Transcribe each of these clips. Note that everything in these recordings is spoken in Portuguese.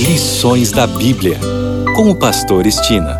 Lições da Bíblia, com o pastor Estina.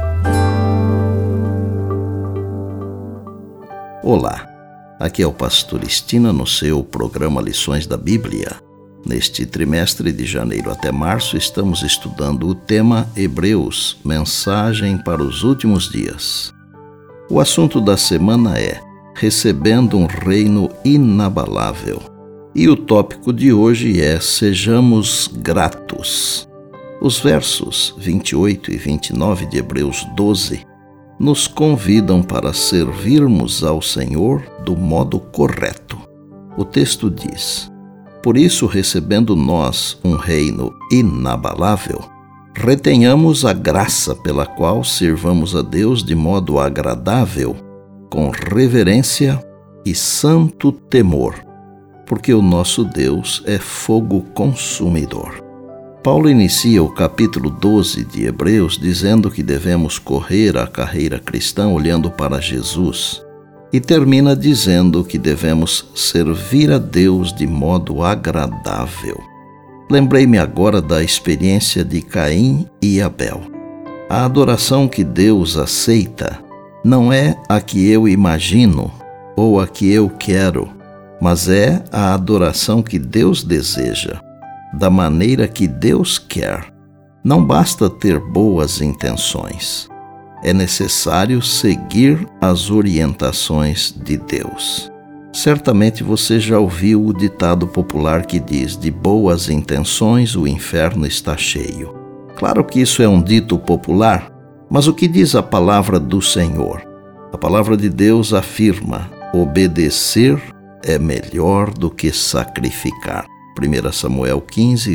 Olá, aqui é o pastor Estina no seu programa Lições da Bíblia. Neste trimestre de janeiro até março estamos estudando o tema Hebreus, mensagem para os últimos dias. O assunto da semana é Recebendo um reino inabalável. E o tópico de hoje é Sejamos gratos. Os versos 28 e 29 de Hebreus 12 nos convidam para servirmos ao Senhor do modo correto. O texto diz: Por isso, recebendo nós um reino inabalável, retenhamos a graça pela qual sirvamos a Deus de modo agradável, com reverência e santo temor, porque o nosso Deus é fogo consumidor. Paulo inicia o capítulo 12 de Hebreus dizendo que devemos correr a carreira cristã olhando para Jesus e termina dizendo que devemos servir a Deus de modo agradável. Lembrei-me agora da experiência de Caim e Abel. A adoração que Deus aceita não é a que eu imagino ou a que eu quero, mas é a adoração que Deus deseja, da maneira que Deus quer. Não basta ter boas intenções. É necessário seguir as orientações de Deus. Certamente você já ouviu o ditado popular que diz: de boas intenções o inferno está cheio. Claro que isso é um dito popular, mas o que diz a palavra do Senhor? A palavra de Deus afirma: obedecer é melhor do que sacrificar. 1 Samuel 15,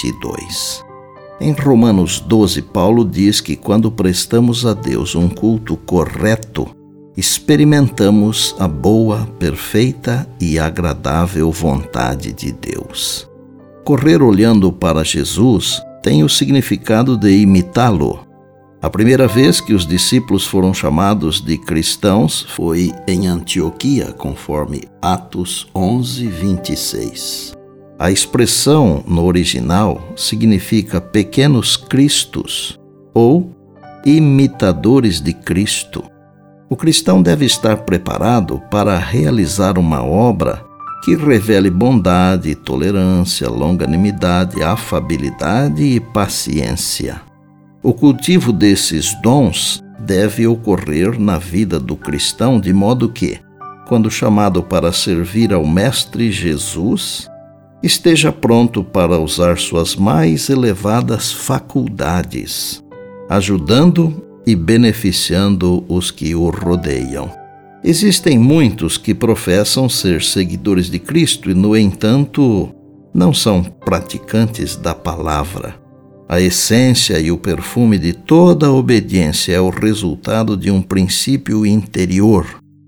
22. Em Romanos 12, Paulo diz que quando prestamos a Deus um culto correto, experimentamos a boa, perfeita e agradável vontade de Deus. Correr olhando para Jesus tem o significado de imitá-lo. A primeira vez que os discípulos foram chamados de cristãos foi em Antioquia, conforme Atos 11, 26. A expressão no original significa pequenos cristos ou imitadores de Cristo. O cristão deve estar preparado para realizar uma obra que revele bondade, tolerância, longanimidade, afabilidade e paciência. O cultivo desses dons deve ocorrer na vida do cristão de modo que, quando chamado para servir ao Mestre Jesus, esteja pronto para usar suas mais elevadas faculdades, ajudando e beneficiando os que o rodeiam. Existem muitos que professam ser seguidores de Cristo e, no entanto, não são praticantes da palavra. A essência e o perfume de toda a obediência é o resultado de um princípio interior: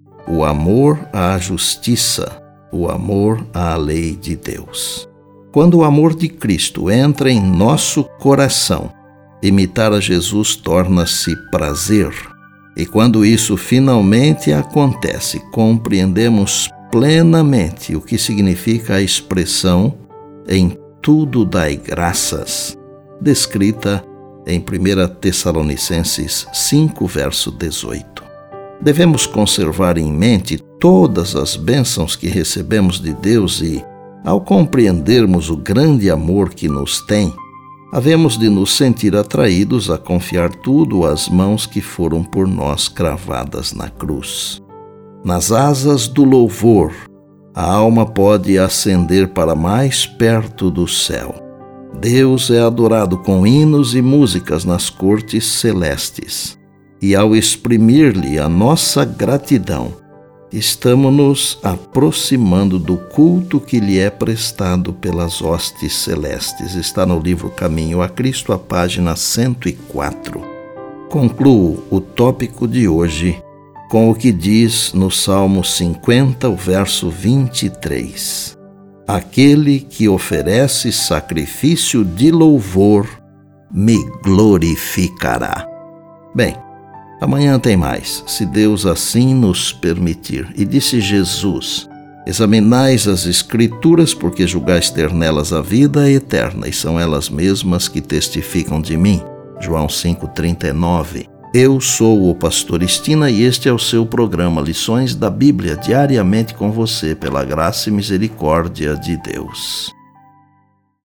o amor à justiça, o amor à lei de Deus. Quando o amor de Cristo entra em nosso coração, imitar a Jesus torna-se prazer. E quando isso finalmente acontece, compreendemos plenamente o que significa a expressão "em tudo dai graças", descrita em 1 Tessalonicenses 5, verso 18. Devemos conservar em mente todas as bênçãos que recebemos de Deus e, ao compreendermos o grande amor que nos tem, havemos de nos sentir atraídos a confiar tudo às mãos que foram por nós cravadas na cruz. Nas asas do louvor, a alma pode ascender para mais perto do céu. Deus é adorado com hinos e músicas nas cortes celestes. E ao exprimir-lhe a nossa gratidão, estamos nos aproximando do culto que lhe é prestado pelas hostes celestes. Está no livro Caminho a Cristo, a página 104. Concluo o tópico de hoje com o que diz no Salmo 50, o verso 23. Aquele que oferece sacrifício de louvor me glorificará. Bem, amanhã tem mais, se Deus assim nos permitir. E disse Jesus: Examinais as Escrituras, porque julgais ter nelas a vida eterna, e são elas mesmas que testificam de mim. João 5,39. Eu sou o pastor Estina e este é o seu programa Lições da Bíblia, diariamente com você, pela graça e misericórdia de Deus.